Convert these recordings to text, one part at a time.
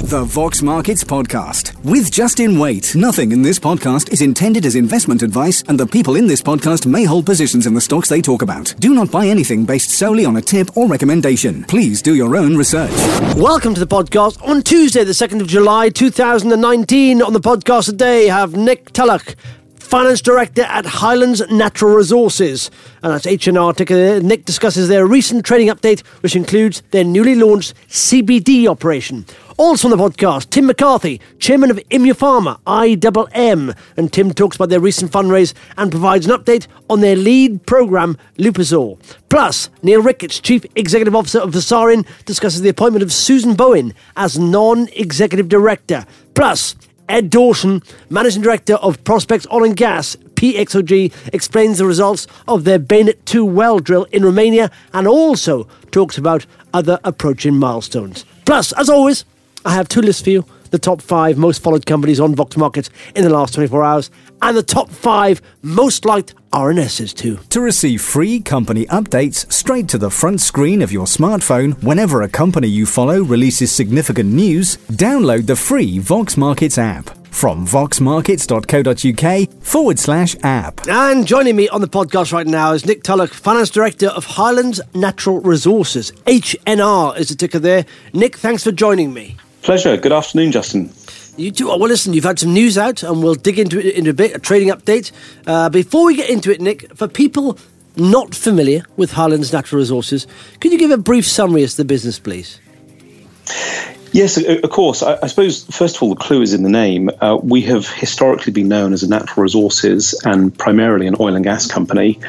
The Vox Markets Podcast with Justin Waite. Nothing in this podcast is intended as investment advice, and the people in this podcast may hold positions in the stocks they talk about. Do not buy anything based solely on a tip or recommendation. Please do your own research. Welcome to the podcast on Tuesday, the 2nd of July, 2019. On the podcast today, have Nick Tulloch, Finance Director at Highlands Natural Resources, and that's H&R ticker. Nick discusses their recent trading update, which includes their newly launched CBD operation. Also on the podcast, Tim McCarthy, Chairman of Imupharma, IMM, and Tim talks about their recent fundraise and provides an update on their lead programme, Lupuzor. Plus, Neil Ricketts, Chief Executive Officer of Visarin, discusses the appointment of Susan Bowen as Non-Executive Director. Plus, Ed Dawson, Managing Director of Prospects Oil and Gas, PXOG, explains the results of their Bayonet 2 well drill in Romania and also talks about other approaching milestones. Plus, as always, I have two lists for you. The top 5 most followed companies on Vox Markets in the last 24 hours and the top 5 most liked RNSs too. To receive free company updates straight to the front screen of your smartphone whenever a company you follow releases significant news, download the free Vox Markets app from voxmarkets.co.uk/app. And joining me on the podcast right now is Nick Tulloch, Finance Director of Highlands Natural Resources. HNR is the ticker there. Nick, thanks for joining me. Pleasure. Good afternoon, Justin. You too. Well, listen, you've had some news out, and we'll dig into it in a bit, a trading update. Before we get into it, Nick, for people not familiar with Highlands Natural Resources, could you give a brief summary as to the business, please? Yes, of course. I suppose, first of all, the clue is in the name. We have historically been known as a natural resources and primarily an oil and gas company.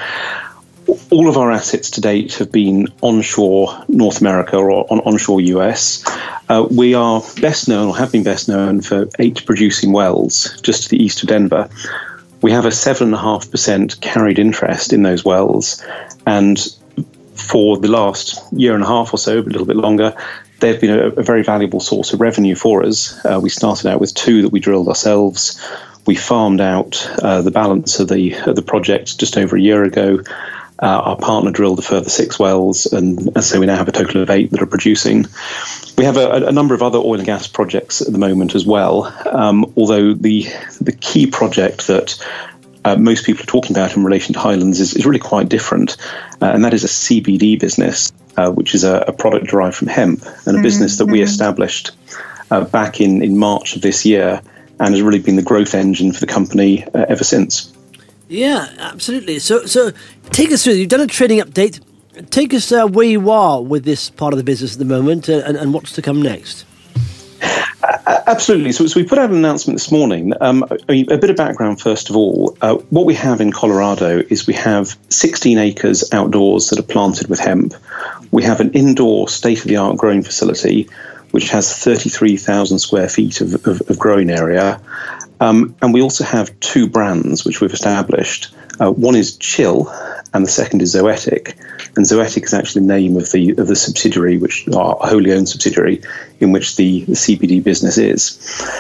All of our assets to date have been onshore North America or onshore US. We are best known, or have been best known, for 8 producing wells just to the east of Denver. We have a 7.5% carried interest in those wells. And for the last year and a half or so, but a little bit longer, they've been a very valuable source of revenue for us. We started out with 2 that we drilled ourselves. We farmed out the balance of the project just over a year ago. Our partner drilled a further 6 wells, and so we now have a total of 8 that are producing. We have a number of other oil and gas projects at the moment as well, although the key project that most people are talking about in relation to Highlands is really quite different, and that is a CBD business, which is a product derived from hemp, and a business that we established back in March of this year, and has really been the growth engine for the company ever since. Yeah, absolutely. So take us through. You've done a trading update. Take us where you are with this part of the business at the moment and what's to come next. Absolutely. So we put out an announcement this morning. A bit of background, first of all. What we have in Colorado is we have 16 acres outdoors that are planted with hemp. We have an indoor state-of-the-art growing facility, which has 33,000 square feet of growing area. And we also have 2 brands which we've established. One is Chill, and the second is Zoetic. And Zoetic is actually the name of the subsidiary, which our wholly owned subsidiary, in which the CBD business is.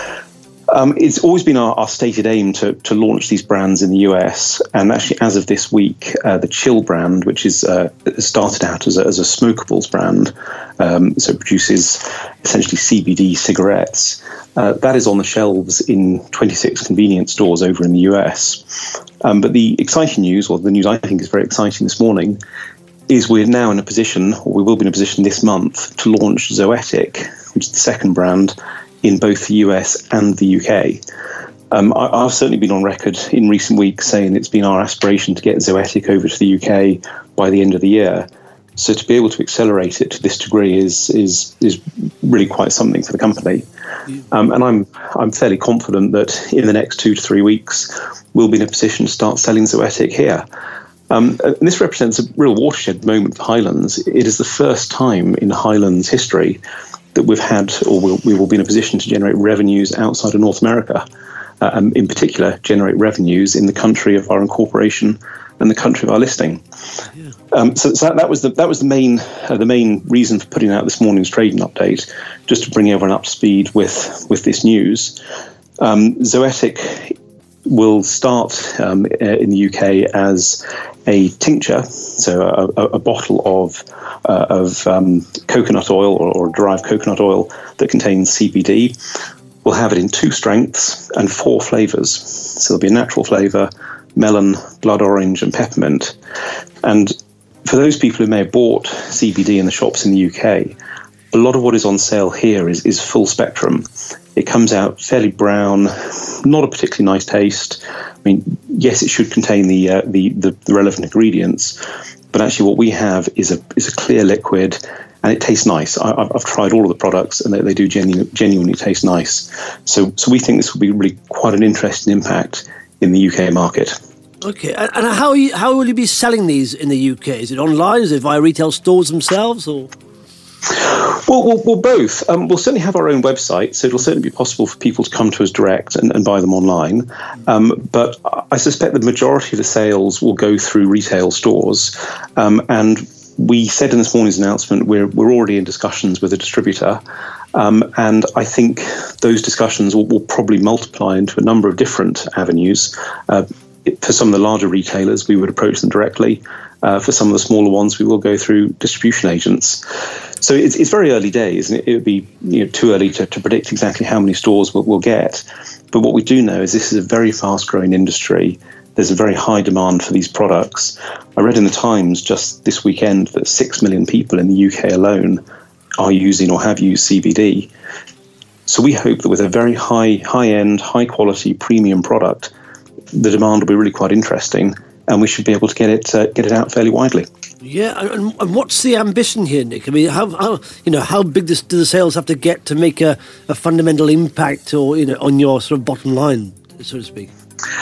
It's always been our stated aim to launch these brands in the US, and actually, as of this week, the Chill brand, which is started out as a smokables brand, so it produces essentially CBD cigarettes. That is on the shelves in 26 convenience stores over in the US. But the exciting news, or the news I think is very exciting this morning, is we're now in a position, or we will be in a position this month, to launch Zoetic, which is the second brand, in both the US and the UK. I've certainly been on record in recent weeks saying it's been our aspiration to get Zoetic over to the UK by the end of the year. So to be able to accelerate it to this degree is really quite something for the company. And I'm fairly confident that in the next 2 to 3 weeks, we'll be in a position to start selling Zoetic here. And this represents a real watershed moment for Highlands. It is the first time in Highlands history that we've had, or we will be in a position to generate revenues outside of North America, and in particular generate revenues in the country of our incorporation and the country of our listing. Yeah. So that was the main reason for putting out this morning's trading update, just to bring everyone up to speed with this news. Zoetic will start in the UK as a tincture, so a bottle of coconut oil or derived coconut oil that contains CBD. We'll have it in 2 strengths and 4 flavours. So there'll be a natural flavour, melon, blood orange, and peppermint. And for those people who may have bought CBD in the shops in the UK, a lot of what is on sale here is full spectrum. It comes out fairly brown, not a particularly nice taste. I mean, yes, it should contain the relevant ingredients, but actually what we have is a clear liquid, and it tastes nice. I've tried all of the products, and they do genuinely taste nice. So we think this will be really quite an interesting impact in the UK market. Okay, and how will you be selling these in the UK? Is it online? Is it via retail stores themselves, or? Well, both. We'll certainly have our own website, so it'll certainly be possible for people to come to us direct and buy them online. But I suspect the majority of the sales will go through retail stores. And we said in this morning's announcement we're already in discussions with a distributor. And I think those discussions will probably multiply into a number of different avenues. For some of the larger retailers, we would approach them directly. For some of the smaller ones, we will go through distribution agents. So it's very early days, and it would be too early to predict exactly how many stores we'll get. But what we do know is this is a very fast-growing industry. There's a very high demand for these products. I read in the Times just this weekend that 6 million people in the UK alone are using or have used CBD. So we hope that with a very high-end, high-quality, premium product, the demand will be really quite interesting, and we should be able to get it out fairly widely. Yeah, and what's the ambition here, Nick? I mean, how big do the sales have to get to make a fundamental impact, or on your sort of bottom line, so to speak?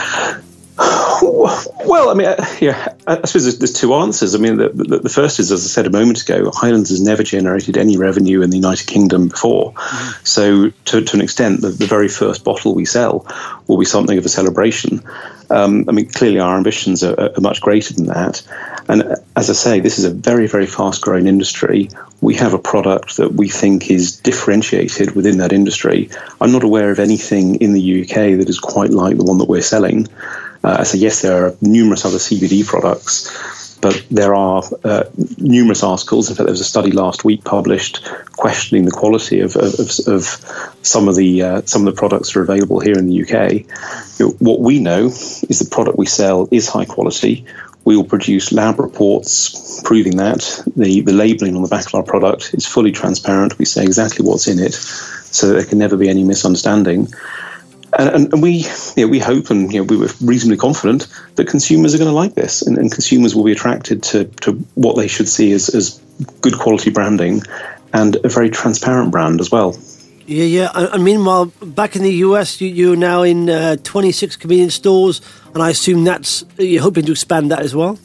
Well, I mean, I suppose there's 2 answers. I mean, the first is, as I said a moment ago, Highlands has never generated any revenue in the United Kingdom before. Mm-hmm. So to an extent, the very first bottle we sell will be something of a celebration. I mean, clearly our ambitions are much greater than that. And as I say, this is a very, very fast-growing industry. We have a product that we think is differentiated within that industry. I'm not aware of anything in the UK that is quite like the one that we're selling. So yes, there are numerous other CBD products, but there are numerous articles. In fact, there was a study last week published questioning the quality of some of the products that are available here in the UK. What we know is the product we sell is high quality. We will produce lab reports proving that. The labelling on the back of our product is fully transparent. We say exactly what's in it, so that there can never be any misunderstanding. And we hope, and we were reasonably confident that consumers are going to like this, and consumers will be attracted to what they should see as good quality branding and a very transparent brand as well. Yeah. And meanwhile, back in the US, you're now in 26 convenience stores, and I assume you're hoping to expand that as well?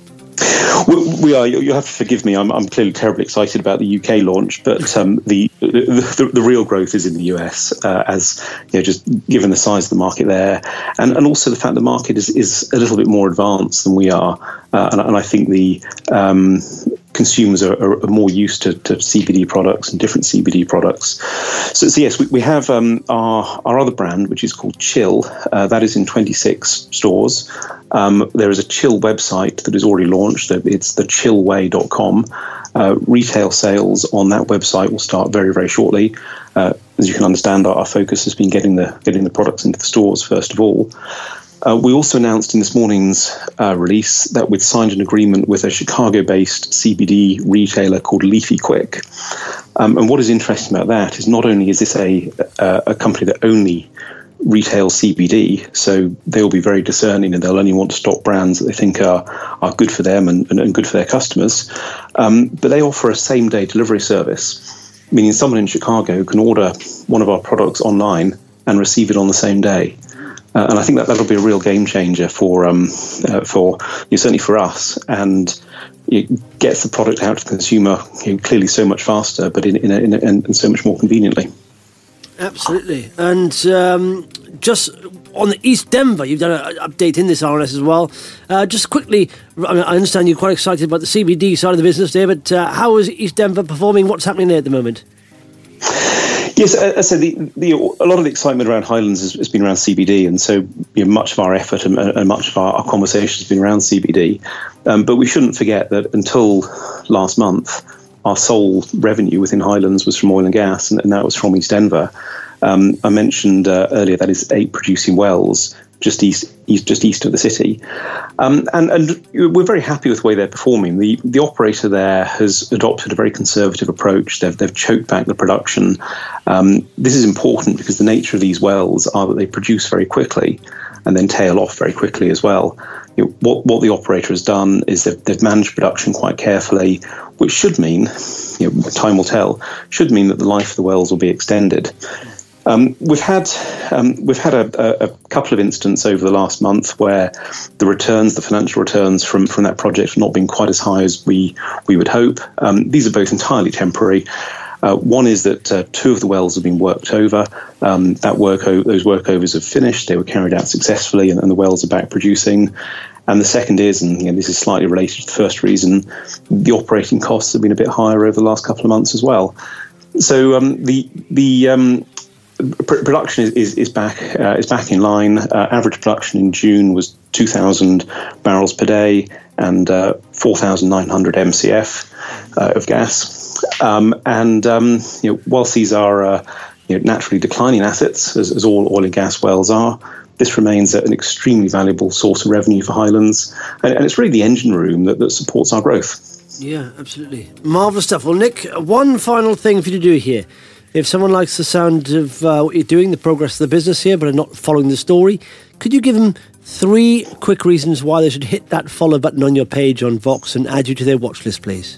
We are. You'll have to forgive me. I'm clearly terribly excited about the UK launch, but the real growth is in the US, as just given the size of the market there, and also the fact the market is a little bit more advanced than we are, and I think the consumers are more used to CBD products and different CBD products. So yes, we have our other brand, which is called Chill. That is in 26 stores. There is a Chill website that is already launched. It's thechillway.com. Retail sales on that website will start very, very shortly. As you can understand, our focus has been getting the products into the stores first of all. We also announced in this morning's release that we'd signed an agreement with a Chicago-based CBD retailer called Leafy Quick. And what is interesting about that is not only is this a company that only retails CBD, so they'll be very discerning and they'll only want to stock brands that they think are good for them and good for their customers, but they offer a same-day delivery service, meaning someone in Chicago can order one of our products online and receive it on the same day. And I think that'll be a real game changer for certainly for us, and it gets the product out to the consumer clearly so much faster, but in so much more conveniently. Absolutely. And just on the East Denver, you've done an update in this RNS as well. Just quickly, I understand you're quite excited about the CBD side of the business there, but how is East Denver performing? What's happening there at the moment? Yes, so a lot of the excitement around Highlands has been around CBD, and so much of our effort and much of our conversation has been around CBD. But we shouldn't forget that until last month, our sole revenue within Highlands was from oil and gas, and that was from East Denver. I mentioned earlier that is 8 producing wells just east of the city, and we're very happy with the way they're performing. The operator there has adopted a very conservative approach. They've choked back the production. This is important because the nature of these wells are that they produce very quickly and then tail off very quickly as well. What the operator has done is they've managed production quite carefully, which should mean, time will tell, should mean that the life of the wells will be extended. We've had a couple of instances over the last month where the financial returns from that project have not been quite as high as we would hope. These are both entirely temporary. One is that 2 of the wells have been worked over. Those workovers have finished. They were carried out successfully, and the wells are back producing. And the second is, and this is slightly related to the first reason, the operating costs have been a bit higher over the last couple of months as well. So the production is back in line. Average production in June was 2,000 barrels per day and 4,900 MCF of gas. Whilst these are naturally declining assets, as all oil and gas wells are, this remains an extremely valuable source of revenue for Highlands, and it's really the engine room that supports our growth. Yeah, absolutely. Marvellous stuff. Well, Nick, one final thing for you to do here. If someone likes the sound of what you're doing, the progress of the business here, but are not following the story, could you give them 3 quick reasons why they should hit that follow button on your page on Vox and add you to their watch list, please?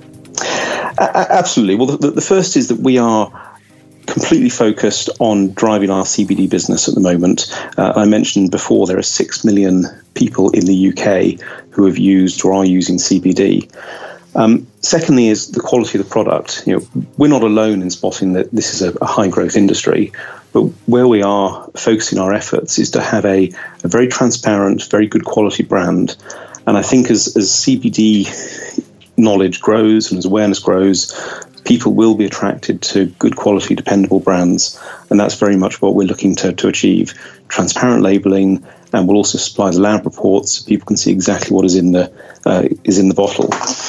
Absolutely. Well, the first is that we are completely focused on driving our CBD business at the moment. I mentioned before there are 6 million people in the UK who have used or are using CBD. Secondly is the quality of the product. We're not alone in spotting that this is a high growth industry, but where we are focusing our efforts is to have a very transparent, very good quality brand. And I think as CBD knowledge grows and as awareness grows, people will be attracted to good quality, dependable brands. And that's very much what we're looking to achieve. Transparent labelling, and we'll also supply the lab reports so people can see exactly what is in the bottle.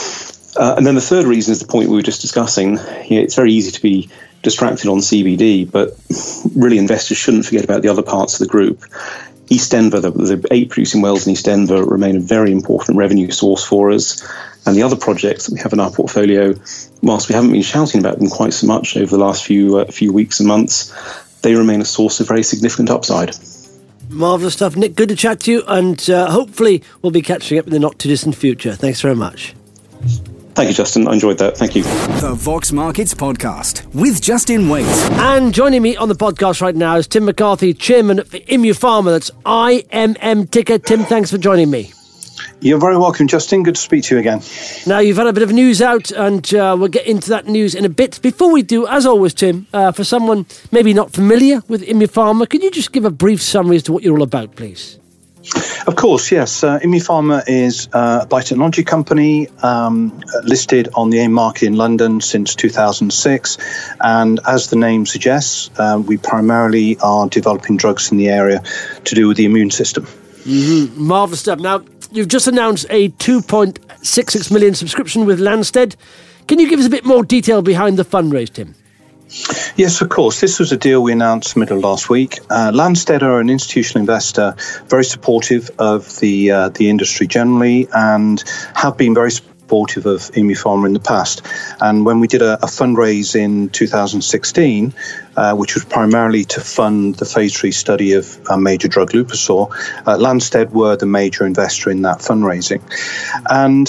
And then the third reason is the point we were just discussing. It's very easy to be distracted on CBD, but really investors shouldn't forget about the other parts of the group. East Denver, the 8 producing wells in East Denver remain a very important revenue source for us. And the other projects that we have in our portfolio, whilst we haven't been shouting about them quite so much over the last few weeks and months, they remain a source of very significant upside. Marvellous stuff. Nick, good to chat to you, and hopefully we'll be catching up in the not-too-distant future. Thanks very much. Thank you, Justin. I enjoyed that. Thank you. The Vox Markets Podcast with Justin Waite. And joining me on the podcast right now is Tim McCarthy, Chairman of IMU Pharma. That's IMM ticker. Tim, thanks for joining me. You're very welcome, Justin. Good to speak to you again. Now, you've had a bit of news out, and we'll get into that news in a bit. Before we do, as always, Tim, for someone maybe not familiar with IMU Pharma, could you just give a brief summary as to what you're all about, please? Of course, yes. IMU Pharma is a biotechnology company listed on the AIM market in London since 2006. And as the name suggests, we primarily are developing drugs in the area to do with the immune system. Mm-hmm. Marvellous stuff. Now, you've just announced a 2.66 million subscription with Lanstead. Can you give us a bit more detail behind the fundraise, Tim? Yes, of course. This was a deal we announced middle of last week. Lanstead are an institutional investor, very supportive of the industry generally, and have been very supportive of IMU Pharma in the past. And when we did a fundraise in 2016, which was primarily to fund the phase 3 study of a major drug, Lupusor, Lanstead were the major investor in that fundraising. And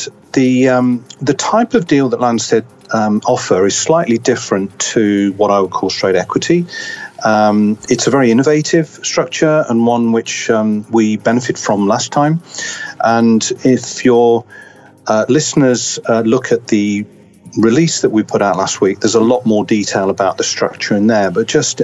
the type of deal that Lanstead offer is slightly different to what I would call straight equity. It's a very innovative structure and one which we benefit from last time. And if your listeners look at the release that we put out last week, there's a lot more detail about the structure in there. But just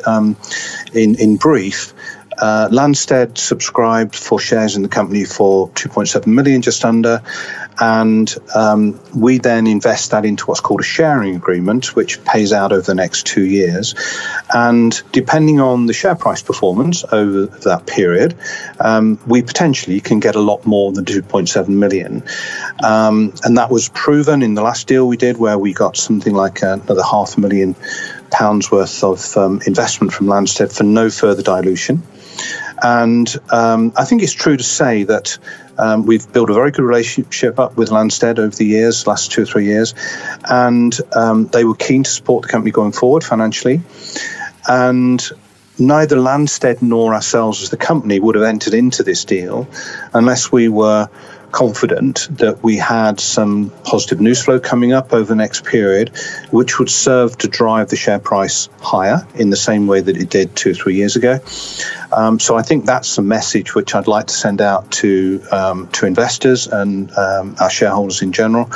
in brief, Lanstead subscribed for shares in the company for 2.7 million, just under, And we then invest that into what's called a sharing agreement, which pays out over the next 2 years. And depending on the share price performance over that period, we potentially can get a lot more than 2.7 million. And that was proven in the last deal we did, where we got something like another £500,000 worth of investment from Lanstead for no further dilution. And I think it's true to say that we've built a very good relationship up with Lanstead over the years, last 2 or 3 years, and they were keen to support the company going forward financially. And neither Lanstead nor ourselves as the company would have entered into this deal unless we were confident that we had some positive news flow coming up over the next period, which would serve to drive the share price higher in the same way that it did 2 or 3 years ago. So I think that's a message which I'd like to send out to investors and our shareholders in general.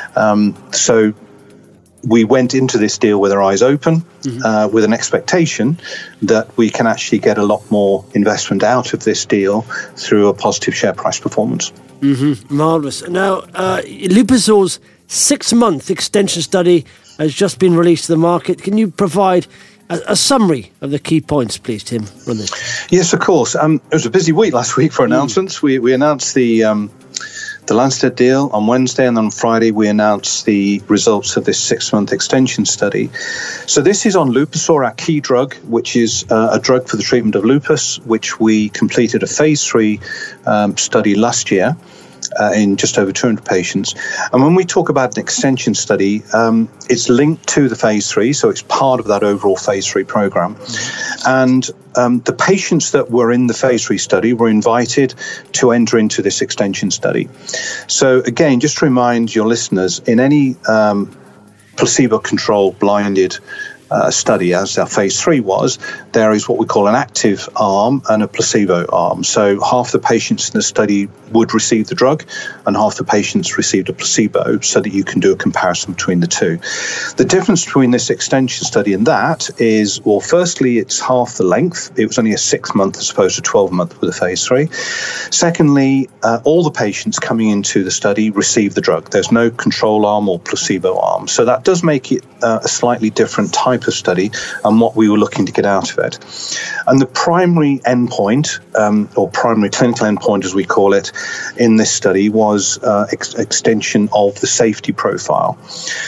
So we went into this deal with our eyes open, with an expectation that we can actually get a lot more investment out of this deal through a positive share price performance. Marvellous. Now, Lupisor's 6-month extension study has just been released to the market. Can you provide a summary of the key points, please, Tim? Run this. Yes, of course. It was a busy week last week for announcements. We announced the Lanstead deal on Wednesday, and on Friday we announced the results of this 6-month extension study. So this is on Lupisor, our key drug, which is a drug for the treatment of lupus, which we completed a phase 3 study last year in just over 200 patients. And when we talk about an extension study, it's linked to the phase 3, so it's part of that overall phase 3 program. And the patients that were in the phase 3 study were invited to enter into this extension study. So again, just to remind your listeners, in any placebo-controlled blinded study, as our phase 3 was, there is what we call an active arm and a placebo arm. So half the patients in the study would receive the drug and half the patients received a placebo, so that you can do a comparison between the two. The difference between this extension study and that is, well, firstly, it's half the length. It was only a 6-month as opposed to 12-month with a phase 3. Secondly, all the patients coming into the study receive the drug. There's no control arm or placebo arm. So that does make it a slightly different type of study and what we were looking to get out of it. And the primary endpoint, or primary clinical endpoint as we call it, in this study was extension of the safety profile.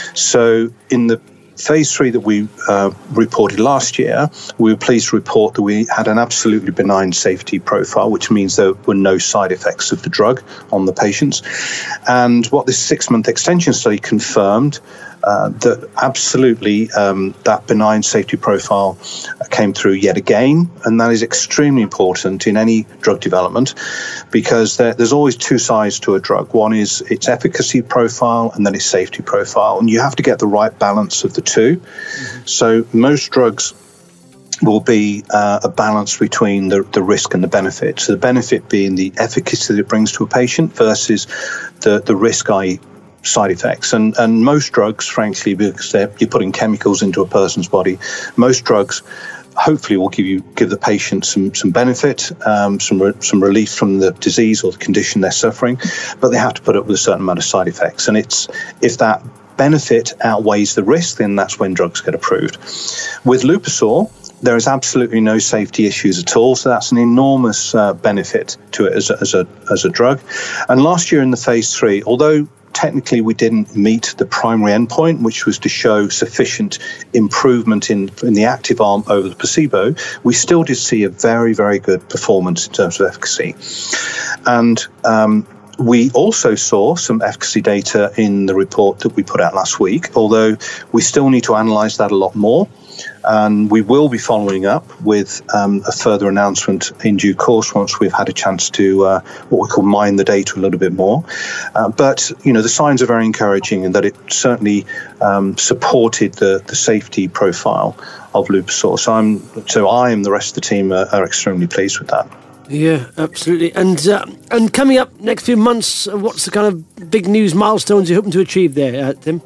So in the phase 3 that we reported last year, we were pleased to report that we had an absolutely benign safety profile, which means there were no side effects of the drug on the patients. And what this 6-month extension study confirmed, that absolutely that benign safety profile came through yet again, and that is extremely important in any drug development, because there's always two sides to a drug. One is its efficacy profile and then its safety profile, and you have to get the right balance of the two. So most drugs will be a balance between the risk and the benefit. So the benefit being the efficacy that it brings to a patient versus the risk, i.e. side effects. And most drugs, frankly, because you're putting chemicals into a person's body, most drugs hopefully will give the patient some benefit, some relief from the disease or the condition they're suffering, but they have to put up with a certain amount of side effects. And if that benefit outweighs the risk, then that's when drugs get approved. With Lupisor, there is absolutely no safety issues at all, so that's an enormous benefit to it as a drug. And last year in the phase 3, although technically we didn't meet the primary endpoint, which was to show sufficient improvement in the active arm over the placebo, we still did see a very, very good performance in terms of efficacy. And we also saw some efficacy data in the report that we put out last week, although we still need to analyse that a lot more. And we will be following up with a further announcement in due course once we've had a chance to what we call mine the data a little bit more. But the signs are very encouraging, in that it certainly supported the safety profile of Lupisor. So I and the rest of the team are extremely pleased with that. Yeah, absolutely. And coming up next few months, what's the kind of big news milestones you're hoping to achieve there, Tim?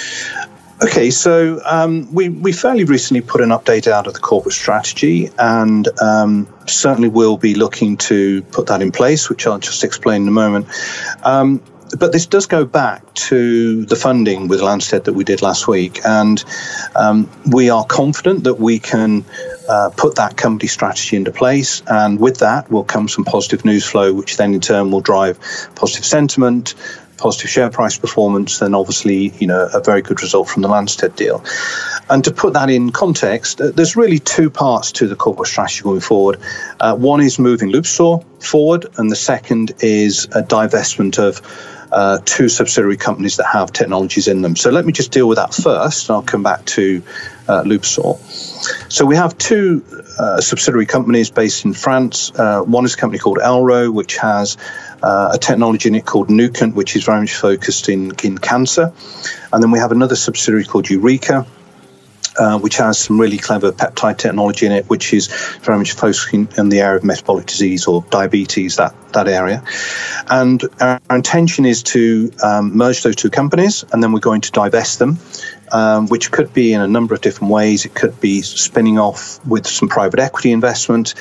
Okay, so we fairly recently put an update out of the corporate strategy, and certainly we'll be looking to put that in place, which I'll just explain in a moment. But this does go back to the funding with Lanstead that we did last week, and we are confident that we can put that company strategy into place, and with that will come some positive news flow, which then in turn will drive positive sentiment, positive share price performance, and obviously, a very good result from the Lanstead deal. And to put that in context, there's really two parts to the corporate strategy going forward. One is moving Loopsaw forward, and the second is a divestment of two subsidiary companies that have technologies in them. So let me just deal with that first, and I'll come back to Loopsaw. So we have two subsidiary companies based in France. One is a company called Elro, which has a technology in it called Nucant, which is very much focused in cancer. And then we have another subsidiary called Eureka, which has some really clever peptide technology in it, which is very much focusing in the area of metabolic disease or diabetes, that area. And our intention is to merge those two companies, and then we're going to divest them, which could be in a number of different ways. It could be spinning off with some private equity investment,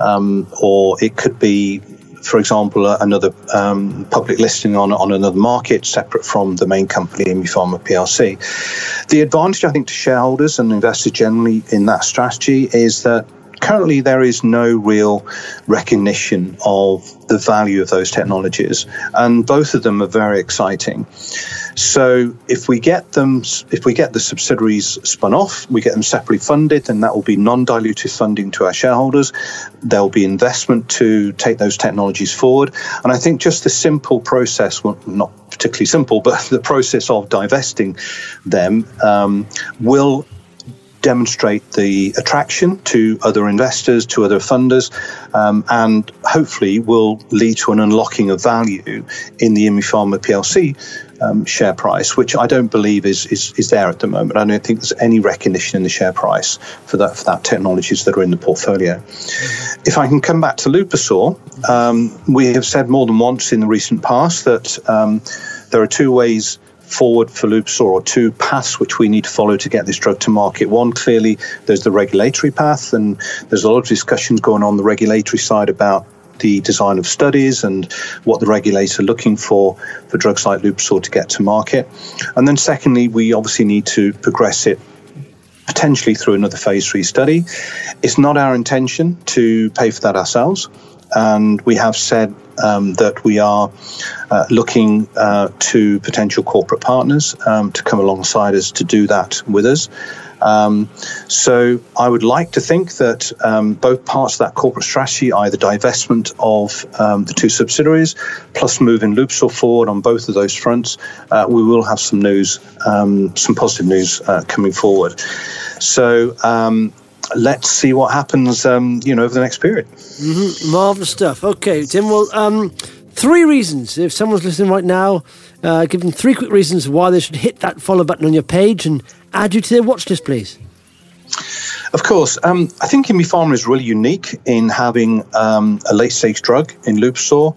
or it could be, for example, another public listing on another market separate from the main company, Immupharma PLC. The advantage, I think, to shareholders and investors generally in that strategy is that currently there is no real recognition of the value of those technologies, and both of them are very exciting. So if we get the subsidiaries spun off, we get them separately funded, then that will be non-dilutive funding to our shareholders. There will be investment to take those technologies forward. And I think just the simple process, well, not particularly simple, but the process of divesting them will demonstrate the attraction to other investors, to other funders, and hopefully will lead to an unlocking of value in the Immupharma PLC share price, which I don't believe is there at the moment. I don't think there's any recognition in the share price for that technologies that are in the portfolio. If I can come back to Loopsaw, we have said more than once in the recent past that there are two ways forward for Loopsaw, or two paths which we need to follow to get this drug to market. One, clearly, there's the regulatory path, and there's a lot of discussions going on the regulatory side about the design of studies and what the regulator are looking for drugs like Loopsaw to get to market. And then secondly, we obviously need to progress it potentially through another phase 3 study. It's not our intention to pay for that ourselves, and we have said that we are looking to potential corporate partners to come alongside us to do that with us. So I would like to think that both parts of that corporate strategy, either divestment of the two subsidiaries plus moving Loopsaw forward on both of those fronts, we will have some news, some positive news coming forward. So let's see what happens, over the next period. Mm-hmm. Marvellous stuff. Okay, Tim, well, 3 reasons. If someone's listening right now, give them 3 quick reasons why they should hit that follow button on your page and add you to their watch list, please. Of course. I think Immupharma is really unique in having a late-stage drug in Loopsaw,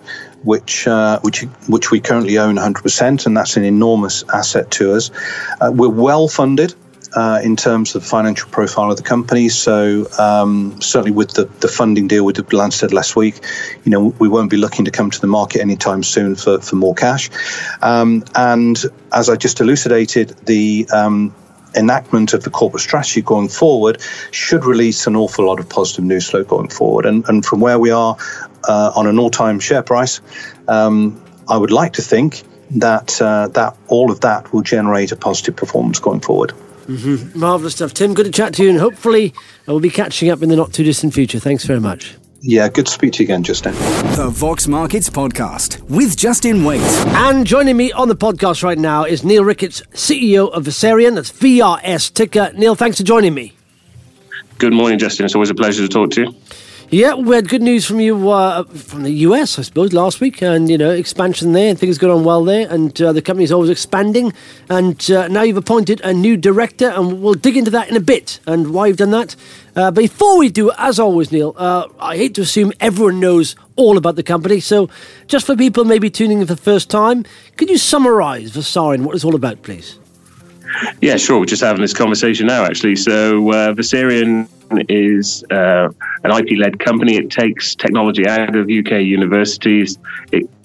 which we currently own 100%, and that's an enormous asset to us. We're well-funded in terms of the financial profile of the company. So certainly with the funding deal with Lanstead last week, we won't be looking to come to the market anytime soon for more cash. And as I just elucidated, the enactment of the corporate strategy going forward should release an awful lot of positive news flow going forward. And from where we are on an all-time share price, I would like to think that all of that will generate a positive performance going forward. Mm-hmm. Marvellous stuff. Tim, good to chat to you, and hopefully we'll be catching up in the not-too-distant future. Thanks very much. Yeah, good to speak to you again, Justin. The Vox Markets Podcast with Justin Waite. And joining me on the podcast right now is Neil Ricketts, CEO of Visarion. That's VRS ticker. Neil, thanks for joining me. Good morning, Justin. It's always a pleasure to talk to you. Yeah, we had good news from you from the US, I suppose, last week, and expansion there. Things going on well there, and the company's always expanding. And now you've appointed a new director, and we'll dig into that in a bit and why you've done that. Before we do, as always, Neil, I hate to assume everyone knows all about the company. So, just for people maybe tuning in for the first time, could you summarise Visarion, what it's all about, please? Yeah, sure. We're just having this conversation now, actually. So, Visarion is an IP-led company. It takes technology out of UK universities. It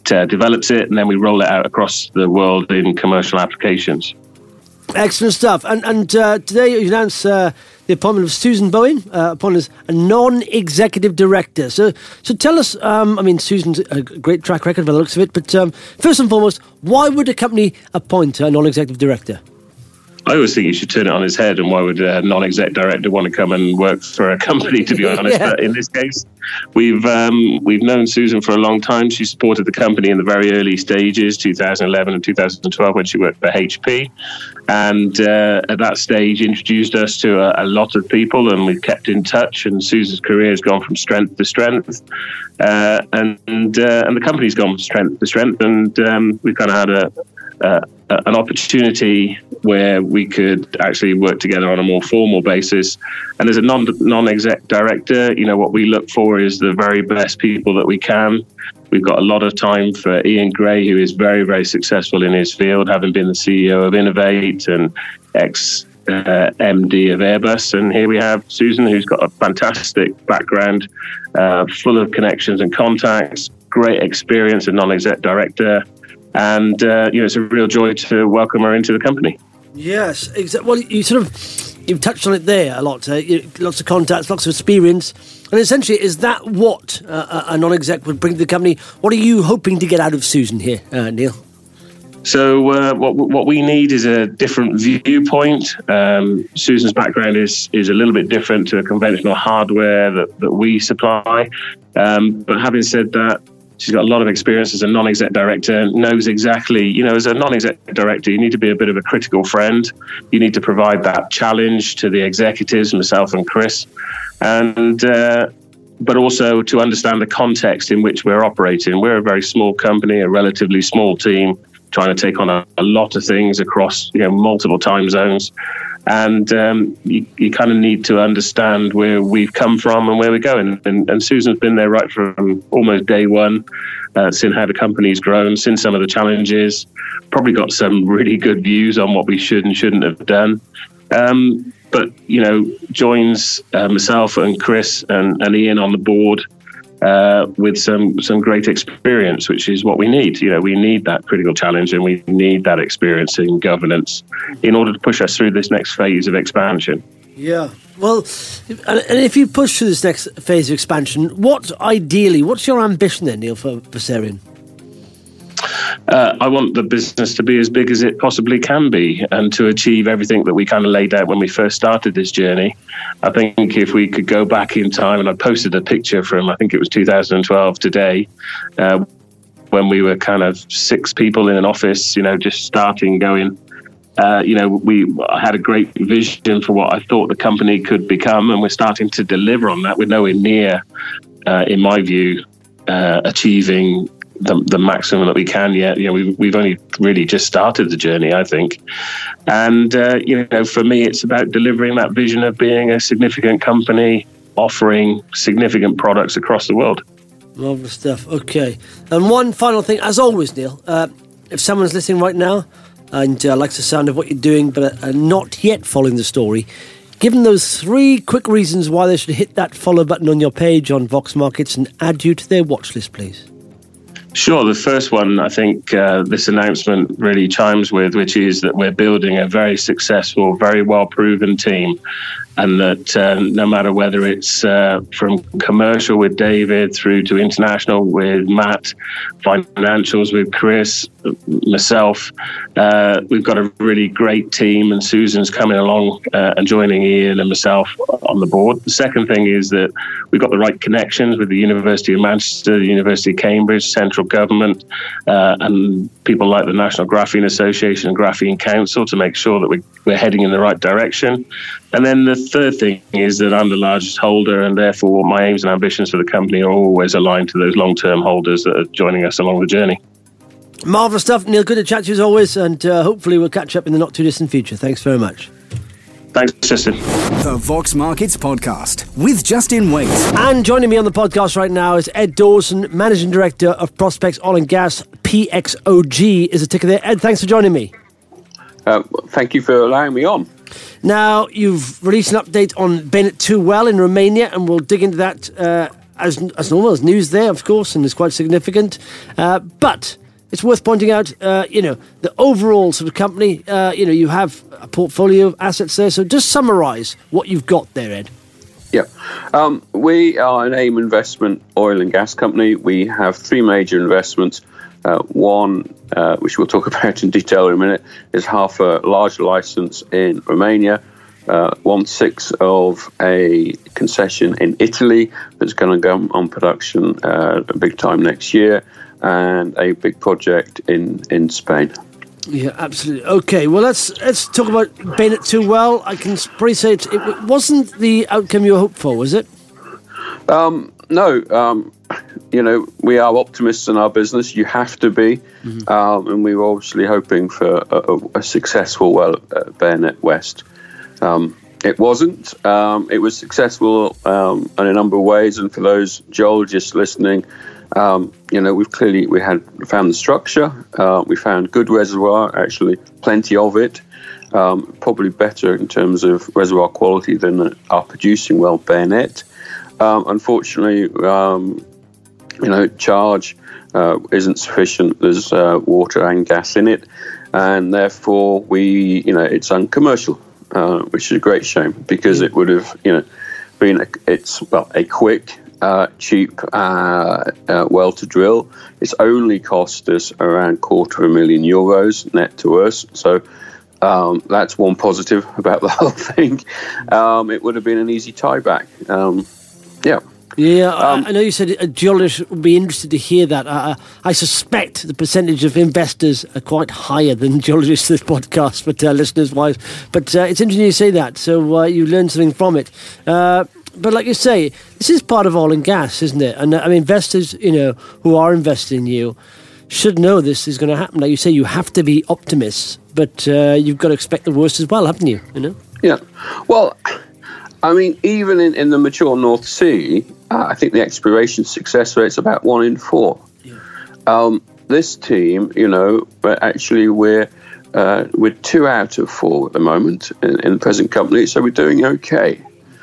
develops it, and then we roll it out across the world in commercial applications. Excellent stuff. And today you announced the appointment of Susan Bowen, appointed as a non-executive director. So tell us, Susan's a great track record by the looks of it, but first and foremost, why would a company appoint a non-executive director? I always think you should turn it on its head, and why would a non-exec director want to come and work for a company, to be honest? Yeah. But in this case, we've known Susan for a long time. She supported the company in the very early stages, 2011 and 2012, when she worked for HP. And at that stage, introduced us to a lot of people, and we've kept in touch. And Susan's career has gone from strength to strength, and the company's gone from strength to strength. And we've kind of had an opportunity where we could actually work together on a more formal basis. And as a non-exec director, what we look for is the very best people that we can. We've got a lot of time for Ian Gray, who is very, very successful in his field, having been the CEO of Innovate and ex-MD of Airbus. And here we have Susan, who's got a fantastic background, full of connections and contacts, great experience as non-exec director. And, it's a real joy to welcome her into the company. Yes, exactly. Well, you've touched on it there a lot. Lots of contacts, lots of experience. And essentially, is that what a non-exec would bring to the company? What are you hoping to get out of Susan here, Neil? So what we need is a different viewpoint. Susan's background is a little bit different to a conventional hardware that we supply. But having said that, she's got a lot of experience as a non-exec director, knows exactly, as a non-exec director, you need to be a bit of a critical friend. You need to provide that challenge to the executives, myself and Chris, and but also to understand the context in which we're operating. We're a very small company, a relatively small team, trying to take on a lot of things across multiple time zones. And you kind of need to understand where we've come from and where we're going. And Susan's been there right from almost day one, seen how the company's grown, seen some of the challenges, probably got some really good views on what we should and shouldn't have done. But joins myself and Chris and Ian on the board with some great experience, which is what we need. We need that critical challenge, and we need that experience in governance in order to push us through this next phase of expansion. Yeah. Well, and if you push through this next phase of expansion, what's your ambition then, Neil, for Verserion? I want the business to be as big as it possibly can be, and to achieve everything that we kind of laid out when we first started this journey. I think if we could go back in time, and I posted a picture from, I think it was 2012 today, when we were kind of 6 people in an office, just starting going. I had a great vision for what I thought the company could become, and we're starting to deliver on that. We're nowhere near, in my view, achieving the maximum that we can yet. We've only really just started the journey, I think. And for me, it's about delivering that vision of being a significant company offering significant products across the world. Marvellous stuff. Okay. And one final thing, as always, Neil, if someone's listening right now and likes the sound of what you're doing but are not yet following the story, give them those 3 quick reasons why they should hit that follow button on your page on Vox Markets and add you to their watch list, please. Sure. The first one, I think this announcement really chimes with, which is that we're building a very successful, very well-proven team, and that no matter whether it's from commercial with David through to international with Matt, financials with Chris, myself, we've got a really great team, and Susan's coming along and joining Ian and myself on the board. The second thing is that we've got the right connections with the University of Manchester, the University of Cambridge, central government, and people like the National Graphene Association and Graphene Council to make sure that we're heading in the right direction. And then the third thing is that I'm the largest holder, and therefore my aims and ambitions for the company are always aligned to those long-term holders that are joining us along the journey. Marvellous stuff, Neil. Good to chat to you as always, and hopefully we'll catch up in the not-too-distant future. Thanks very much. Thanks, Justin. The Vox Markets Podcast with Justin Waite. And joining me on the podcast right now is Ed Dawson, Managing Director of Prospects Oil and Gas. PXOG is a ticker there. Ed, thanks for joining me. Thank you for allowing me on. Now, you've released an update on Bennett 2 well in Romania, and we'll dig into that as normal, there's news there, of course, and it's quite significant. But it's worth pointing out, the overall sort of company, you have a portfolio of assets there. So just summarise what you've got there, Ed. Yeah. We are an AIM investment oil and gas company. We have three major investments. One, which we'll talk about in detail in a minute, is half a large license in Romania, 1/6 of a concession in Italy that's going to go on production big time next year, and a big project in Spain. Yeah, absolutely. Okay, well, let's talk about Bayonet 2 well. I can probably say it wasn't the outcome you hoped for, was it? No. We are optimists in our business. You have to be. And we were obviously hoping for a successful well at Bayonet West. It wasn't. It was successful in a number of ways. And for those geologists listening, we had found the structure. We found good reservoir, actually plenty of it. Probably better in terms of reservoir quality than our producing well, Bayonet. Unfortunately, charge isn't sufficient. There's water and gas in it, and therefore it's uncommercial, which is a great shame because it would have been a quick, cheap well to drill. It's only cost us around €250,000 net to us. So that's one positive about the whole thing. It would have been an easy tieback. I know you said a geologist would be interested to hear that. I suspect the percentage of investors are quite higher than geologists in this podcast, but listeners-wise. But it's interesting you say that, so you learn something from it. But like you say, this is part of oil and gas, isn't it? And investors, who are investing in you should know this is going to happen. Like you say, you have to be optimists, but you've got to expect the worst as well, haven't you? Yeah. Well, even in the mature North Sea, I think the exploration success rate's about 1 in 4. Yeah. This team, actually we're 2 out of 4 at the moment in the present company, so we're doing okay.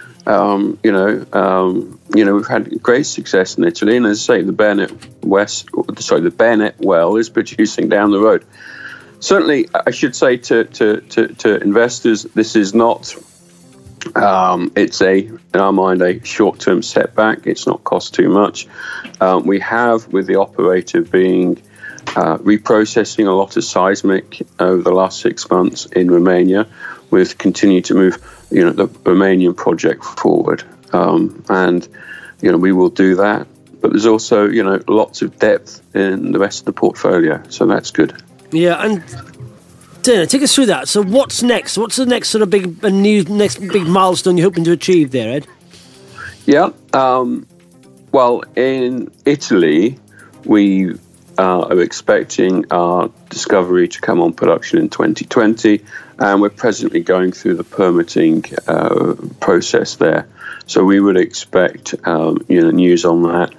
We've had great success in Italy, and as I say, the Bayonet well is producing down the road. Certainly, I should say to investors, this is not. It's in our mind, a short-term setback. It's not cost too much. We have, with the operator being reprocessing a lot of seismic over the last 6 months in Romania, we've continued to move, the Romanian project forward. And we will do that. But there's also, lots of depth in the rest of the portfolio. So that's good. Yeah, and take us through that. So what's next? What's the next sort of next big milestone you're hoping to achieve there, Ed? Yeah. Well, in Italy, we are expecting our discovery to come on production in 2020, and we're presently going through the permitting process there. So we would expect news on that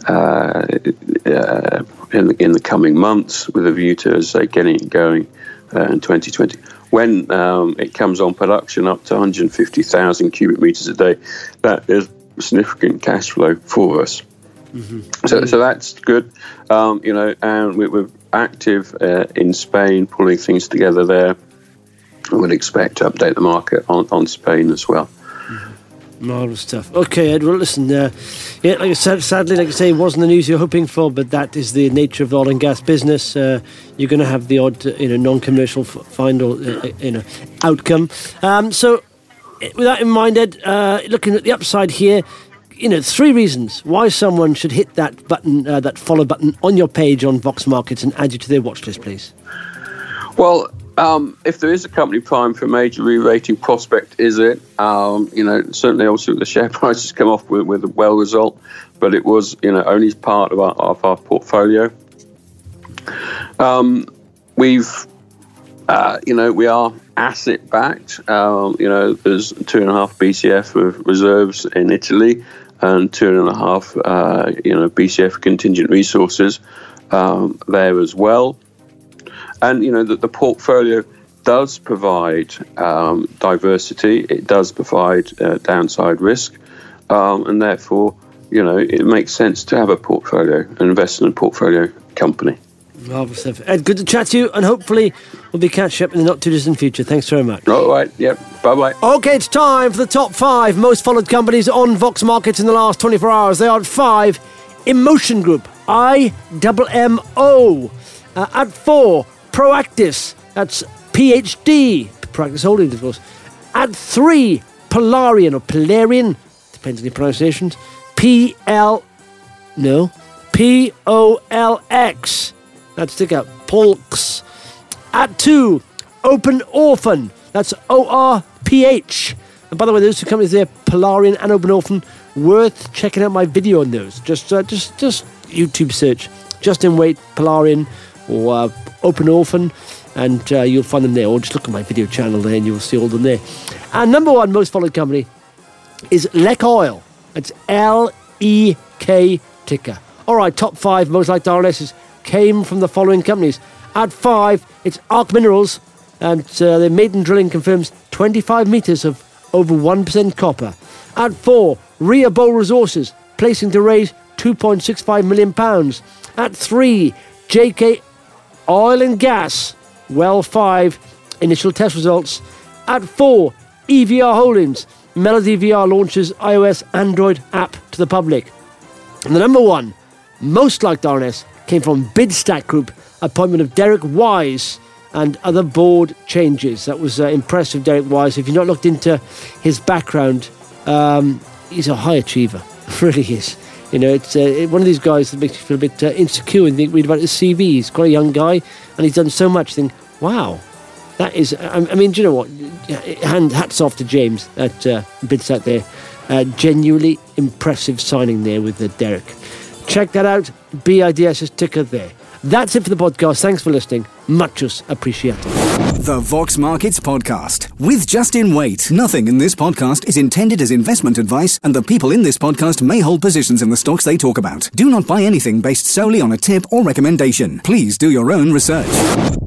in the coming months, with a view to, as I say, getting it going in 2020. When it comes on production up to 150,000 cubic meters a day, that is significant cash flow for us. Mm-hmm. So that's good. And we're active in Spain, pulling things together there. I would expect to update the market on Spain as well. Marvellous stuff. Okay, Ed, well, listen, like I said, sadly, like I say, it wasn't the news you're hoping for, but that is the nature of the oil and gas business. You're going to have the odd, non-commercial find or, outcome. So, with that in mind, Ed, looking at the upside here, 3 reasons why someone should hit that button, that follow button on your page on Vox Markets and add you to their watch list, please. Well, if there is a company primed for a major re-rating, Prospect is it. Certainly, obviously, the share price has come off with a well result, but it was, only part of our portfolio. We are asset backed. There's 2.5 BCF of reserves in Italy and 2.5, BCF contingent resources there as well. And, the portfolio does provide diversity. It does provide downside risk. And therefore, it makes sense to have an investment portfolio company. Marvellous stuff. Ed, good to chat to you, and hopefully we'll be catching up in the not-too-distant future. Thanks very much. All right, yep, bye-bye. OK, it's time for the top 5 most followed companies on Vox Markets in the last 24 hours. They are at 5, Emotion Group, IMMO. At 4, Proactis, that's PhD, Proactis Holdings, of course. At 3, Polarian, or Polarian, depends on your pronunciations, POLX. That's ticker, Polks. At 2, Open Orphan, that's ORPH. And by the way, those two companies there, Polarian and Open Orphan, worth checking out my video on those. Just YouTube search Justin Waite, Polarian, or Open Orphan, and you'll find them there. Or just look at my video channel there and you'll see all of them there. And number 1 most followed company is Lek Oil. That's LEK ticker. All right, top 5 most liked RNSs came from the following companies. At 5, it's Arc Minerals, and their maiden drilling confirms 25 metres of over 1% copper. At 4, Ria Bowl Resources, placing to raise £2.65 million. At 3, JK Oil and Gas, well 5, initial test results. At 4, EVR Holdings, Melody VR launches iOS Android app to the public. And the number 1 most liked RNS came from Bidstack Group, appointment of Derek Wise and other board changes. That was impressive, Derek Wise. If you've not looked into his background, he's a high achiever, really is. It's one of these guys that makes you feel a bit insecure and read about his CV. He's quite a young guy, and he's done so much. Think, wow, that is. I mean, do you know what? Hats off to James at Bidstack there. Genuinely impressive signing there with Derek. Check that out. BIDS's ticker there. That's it for the podcast. Thanks for listening. Muchos appreciated. The Vox Markets Podcast with Justin Waite. Nothing in this podcast is intended as investment advice, and the people in this podcast may hold positions in the stocks they talk about. Do not buy anything based solely on a tip or recommendation. Please do your own research.